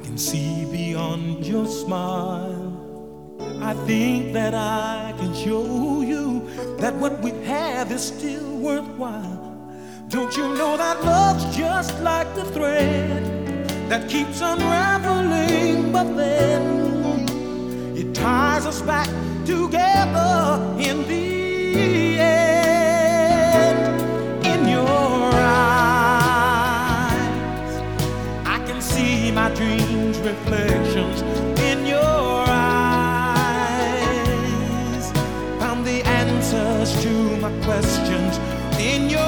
can see beyond your smile. I think that I can show you that what we have is still worthwhile. Don't you know that love's just like the thread that keeps unraveling, but then it ties us back together in the end. In your eyes, I can see my dreams' reflections. In your eyes, found the answers to my questions. In your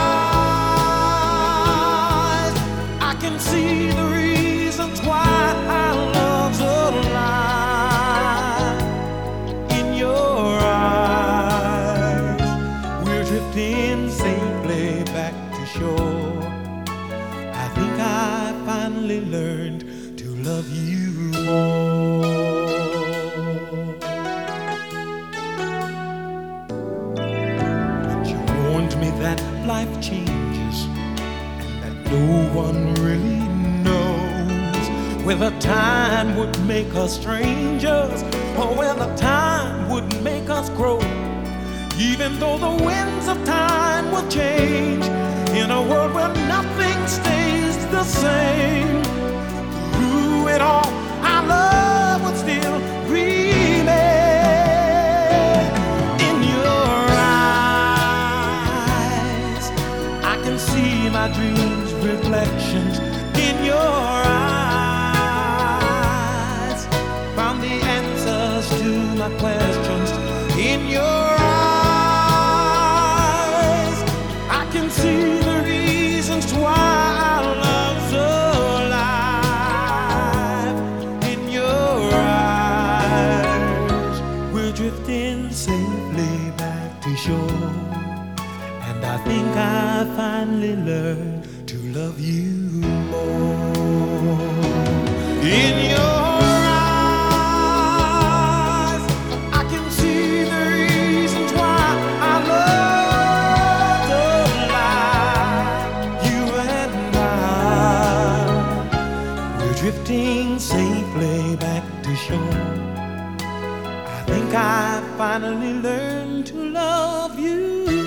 eyes, I can see the reasons why our love's alive. In your eyes, we're drifting safely back to shore. I think I finally learned to love you more. But you warned me that life changes and that no one really knows whether time would make us strangers or whether time would make us grow. Even though the winds of time will change, in a world where nothing stays the same, through it all, our love would still remain. In your eyes, I can see my dreams' reflections. In your eyes, found the answers to my questions. In your eyes, I can see the reasons why our love's alive. In your eyes, we're drifting safely back to shore. And I think I finally learned to love you more. In your eyes, I can see the reasons why our love's alive. You and I, we're drifting safely back to shore. I think I finally learned to love you.